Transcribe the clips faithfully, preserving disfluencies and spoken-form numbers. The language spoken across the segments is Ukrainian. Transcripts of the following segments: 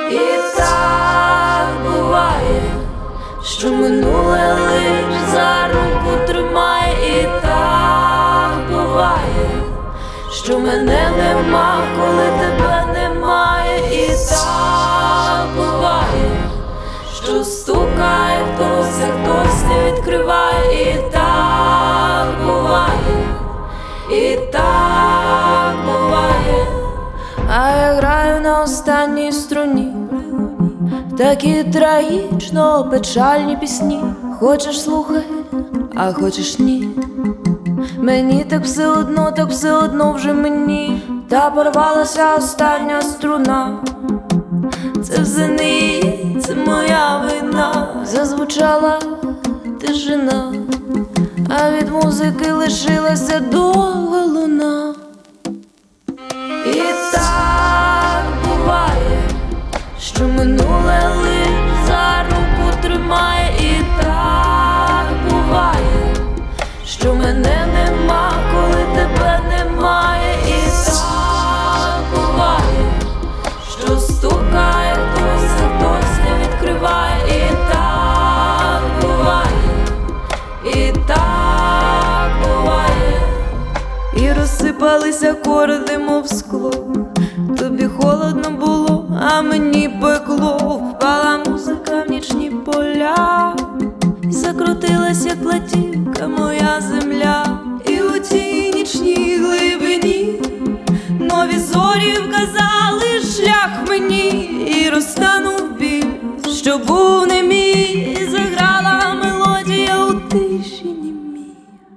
І так буває, що минуле лиш за руку тримає. І так буває, що мене нема, коли тебе немає. І так буває, що стукає хтось, а хтось не відкриває. І так буває, і так буває. А я граю на останній струні такі трагічно печальні пісні. Хочеш слухай, а хочеш ні. Мені так все одно, так все одно вже мені. Та порвалася остання струна. Це все не її, це моя вина. Зазвучала тишина, а від музики лишилася довга луна. І так буває, що минуле лиш за руку тримає. І так буває, що мене нема, коли тебе немає. І так буває, що стукає хтось, а хтось не відкриває. І так буває, і так буває. І розсипалися акорди, мов скло. Тобі холодно було, а мені пекло. Впала музика в нічні поля, і закрутилась, як платівка, моя земля. І у тій нічній глибині нові зорі вказали шлях мені. І розтанув біль, що був не мій, і заграла мелодія у тиші німій.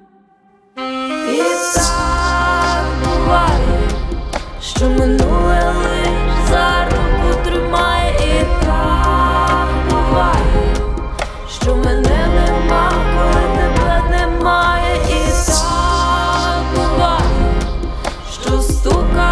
І так буває, що минуле лиш за руку тримає. І так буває, що мене нема, коли тебе немає. І так буває, що стукає